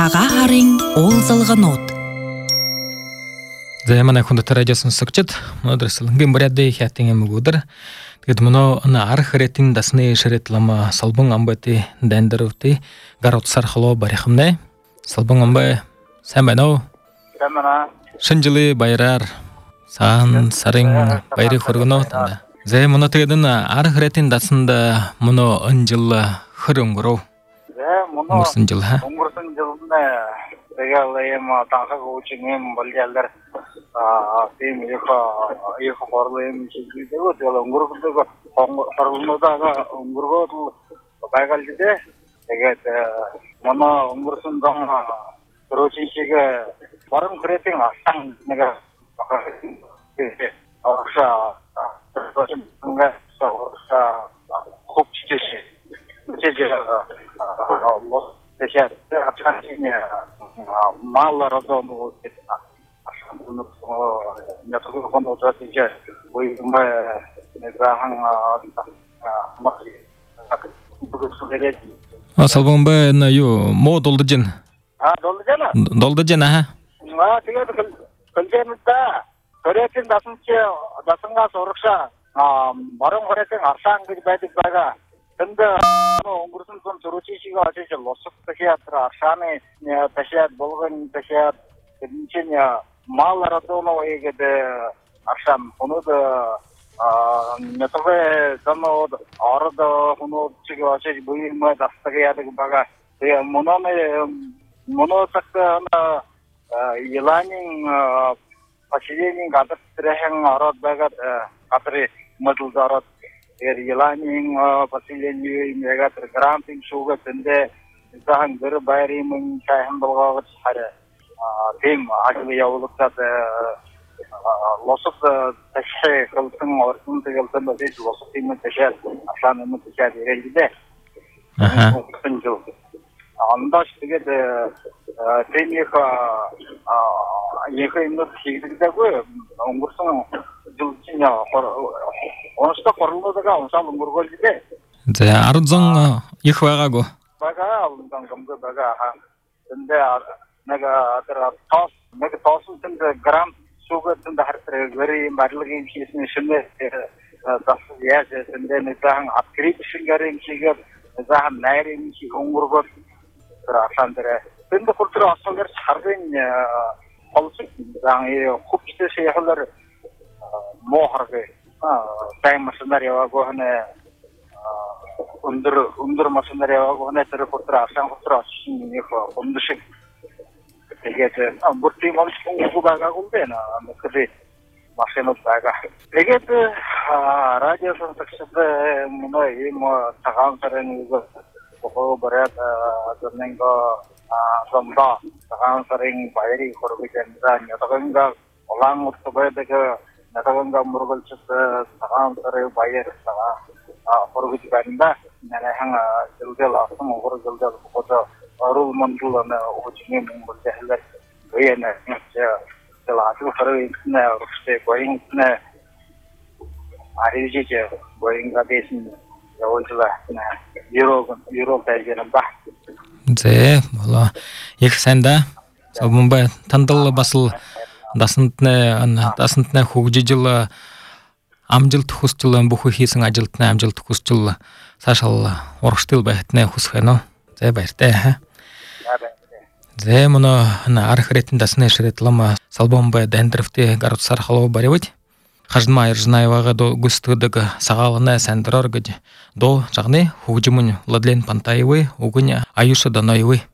Саға арың ол зылғын от. Займана хунда тарадясын сыкчыт, мудрасыл. Гимбрядды хяттиңе мугудыр. Тегет муно на архаретин дасны шеретлама салбың амбати дәндіруті гарот сархало барихымне. Салбың амбай сәмбәнау. Сәмбәна. Шынжылы байрар. Сан сарың байры хұрғыну танда. Зай муно тегедін архаретин дасында муно ынжылы хырыңғыру. Оңғырсын жыл, ха? Оңғырсын жылында дегелейім таңқығы учыңым білгелдер дейм екі қорлайым шекілді өт. Оңғырғыдағы қорлымыдағы оңғырғы байғалдыде дегет мұны оңғырсын даңға тұручыншегі барым күретің астан неге орықша құп чекеші сейчас общение мало родного не только он уже сейчас мы Салбың бай на ю мо долды жен. Долды жена? Долды жена, ха? Теге көлгенімді көретін дасынға сорықша барым көретін аршан көлбәдік байға 근데 оңғырсын сон тұручишіға ашеше лосық тәшиятыр, аршаны тәшият, болғын тәшият, кәдінчен мал арадуыны ойгеді аршан, оны да нетове заны арыды, оны чігі ашеше бұйымы дастығы ядығы баға. Мұны сақты еланин поселенин қадыр тірәхен арад баға қадыры мұдылды арад. Еланин поселение мегатр грантинг шуга тенде захан гыр байримын шайхан болғағыт шары тем ажылы яулықта лосық тәші қылсын орсын тегелтен бәдеш лосық теймін тәшәд ашланымын тәшәд ерелді де жыл анда штыгет темеха екі имнут шегдігді көй оңғырсын жыл чинь онышта қорылыдыға оншал ұмырғол жеде арыдзың их вағаго баға алынған кімді баға тінде тасын тінде грант суға тінде әртірі көрейін барлығы емшесіне шыны дасыз язы тінде незағын открит үшін көрейін шегер незағын нәрі емші ұмырғол ашандыры тінде құртыры асылдар шардың қолсын құпшты шейхылар моғырғы тайм машинария гоhne under машинария гоhne тері құртыра ашан құртыра ашын нехо ұмдышын егет бұртый малышын ұғыдаға құлден мүкірі машинат бәға егет радиосын сықшыды мұны ем таған сарын ұғы ұғы бұрет дұрныңға зонда таған сарын байыры құрғыденді нетағынға олаң ұтты бәдігі 나가건가 물을 쳤어 사람들의 바이어스가 포르기지 간다 나라 향아 절절 아무 거를 절절 보자 어루 만들어내 오징이 뭔가 할 왜냐 저 아주 하루 있네 혹시 고잉네 아리지제 고잉가 대신 여기서 유럽 대전은 봐 제 몰라 익산다 소문바 탄달라 басыл дасынтне хугжи жылы амжилт хустылы бухухисың ажилтне амжилт хустылы сашал орштыл байтне хусхено зе байрте ха зе муно на архаретин дасны шеретлама салбомба дендерфте гарот сархало баревать хажмайр знаевага до густыдыгы сагалына сандырар гыд до жагны хугжимун ладлен пантаевы угуня аюша данаевы